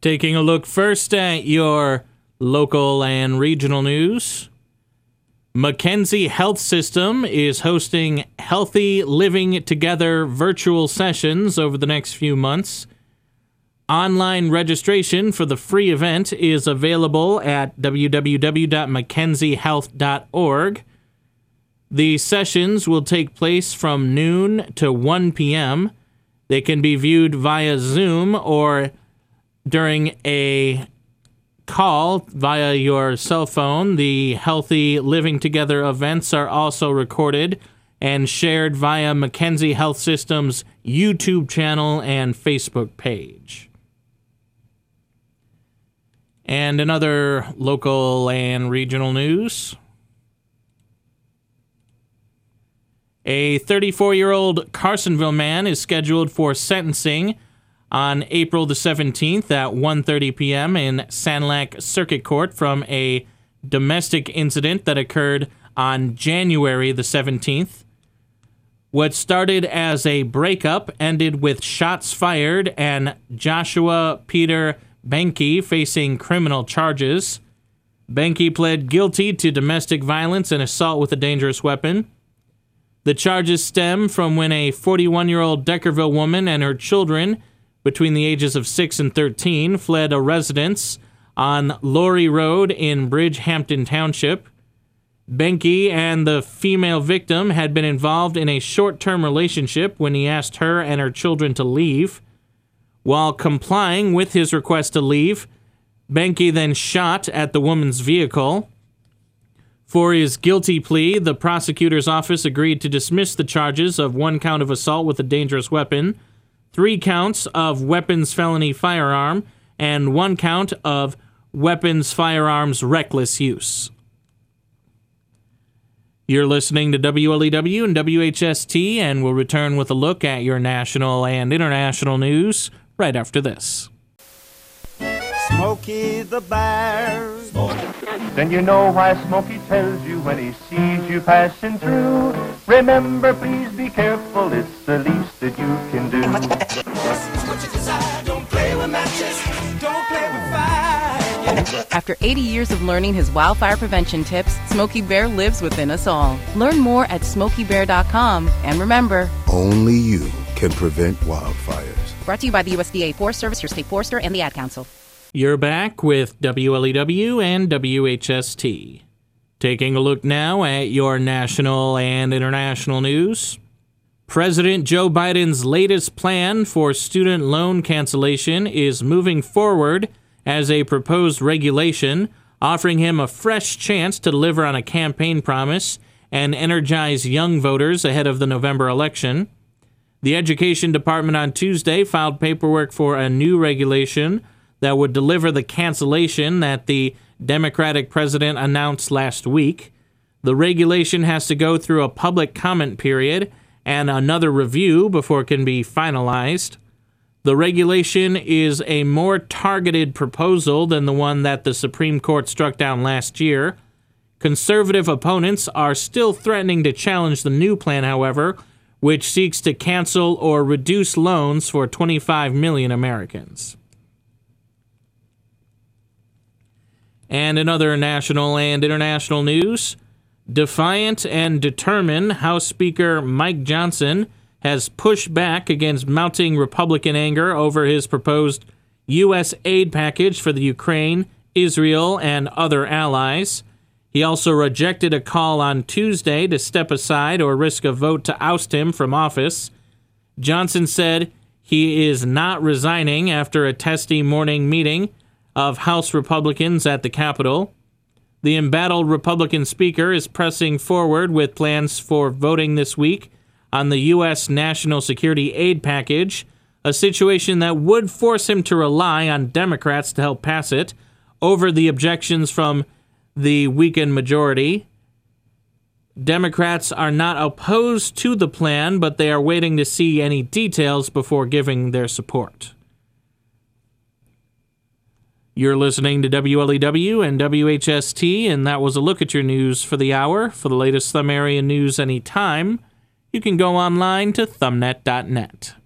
Taking a look first at your local and regional news. Mackenzie Health System is hosting Healthy Living Together virtual sessions over the next few months. Online registration for the free event is available at www.mackenziehealth.org. The sessions will take place from noon to 1 p.m. They can be viewed via Zoom or during a call via your cell phone. The Healthy Living Together events are also recorded and shared via Mackenzie Health System's YouTube channel and Facebook page. And another local and regional news. A 34-year-old Carsonville man is scheduled for sentencing on April the 17th at 1:30 p.m. in Sanilac Circuit Court from a domestic incident that occurred on January the 17th. What started as a breakup ended with shots fired and Joshua Peter Benke facing criminal charges. Benke pled guilty to domestic violence and assault with a dangerous weapon. The charges stem from when a 41-year-old Deckerville woman and her children between the ages of 6 and 13 fled a residence on Laurie Road in Bridgehampton Township. Benke and the female victim had been involved in a short-term relationship when he asked her and her children to leave. While complying with his request to leave, Benke then shot at the woman's vehicle. For his guilty plea, the prosecutor's office agreed to dismiss the charges of 1 count of assault with a dangerous weapon, 3 counts of weapons felony firearm, and 1 count of weapons firearms reckless use. You're listening to WLEW and WHST, and we'll return with a look at your national and international news right after this. Smokey the Bear. Then you know why Smokey tells you when he sees you passing through. Remember, please be careful, it's the least that you can do. What you desire, don't play with matches, don't play with fire. After 80 years of learning his wildfire prevention tips, Smokey Bear lives within us all. Learn more at SmokeyBear.com. And remember, only you can prevent wildfires. Brought to you by the USDA Forest Service, your state forester, and the Ad Council. You're back with WLEW and WHST. Taking a look now at your national and international news. President Joe Biden's latest plan for student loan cancellation is moving forward as a proposed regulation, offering him a fresh chance to deliver on a campaign promise and energize young voters ahead of the November election. The Education Department on Tuesday filed paperwork for a new regulation that would deliver the cancellation that the Democratic president announced last week. The regulation has to go through a public comment period and another review before it can be finalized. The regulation is a more targeted proposal than the one that the Supreme Court struck down last year. Conservative opponents are still threatening to challenge the new plan, however, which seeks to cancel or reduce loans for 25 million Americans. And in other national and international news, defiant and determined House Speaker Mike Johnson has pushed back against mounting Republican anger over his proposed U.S. aid package for the Ukraine, Israel, and other allies. He also rejected a call on Tuesday to step aside or risk a vote to oust him from office. Johnson said he is not resigning after a testy morning meeting of House Republicans at the Capitol. The embattled Republican Speaker is pressing forward with plans for voting this week on the U.S. National Security Aid Package, a situation that would force him to rely on Democrats to help pass it over the objections from the weakened majority. Democrats are not opposed to the plan, but they are waiting to see any details before giving their support. You're listening to WLEW and WHST, and that was a look at your news for the hour. For the latest Thumb Area news anytime, you can go online to thumbnet.net.